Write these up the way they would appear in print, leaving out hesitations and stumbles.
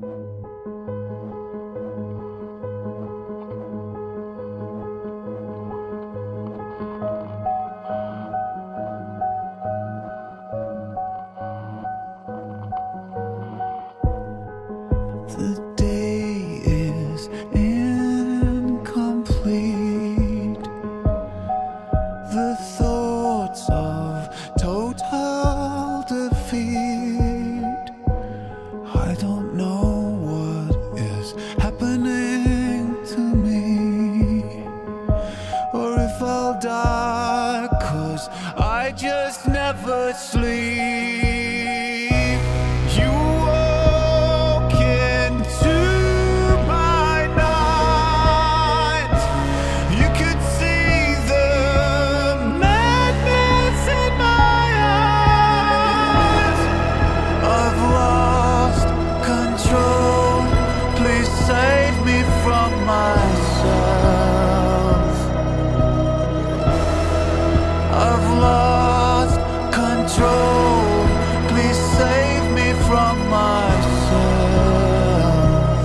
The day is incomplete. The thoughts of total defeat. I don't know what is happening to me, or if I'll die, 'cause I just never sleep. You walk into my night. You could see the madness in my eyes. I've lost control. Please save me from myself. I've lost control. Please save me from myself.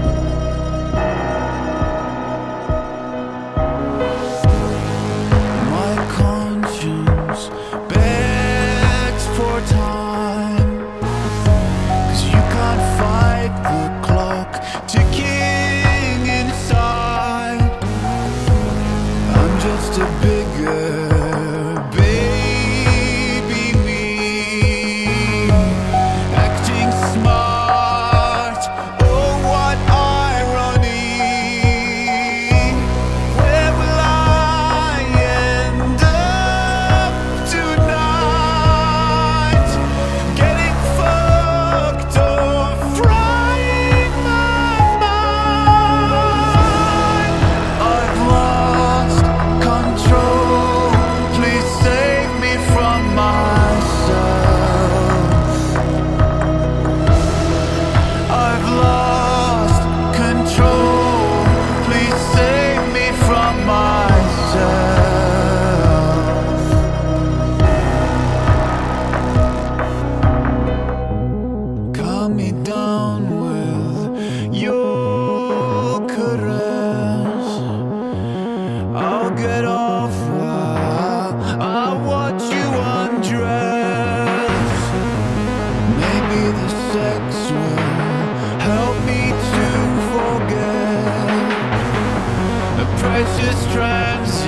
My conscience begs for time, 'cause you can't fight the clock ticking inside. I'm just a bigger baby me, acting smart. Oh, what irony. Where will I end up tonight? Getting fucked or frying my mind. I've lost control. Please save me from myself. I've lost control. Please save me from myself. Calm me down with your caress. I'll get off while I watch you undress. Maybe the sex will help me to forget the precious transition.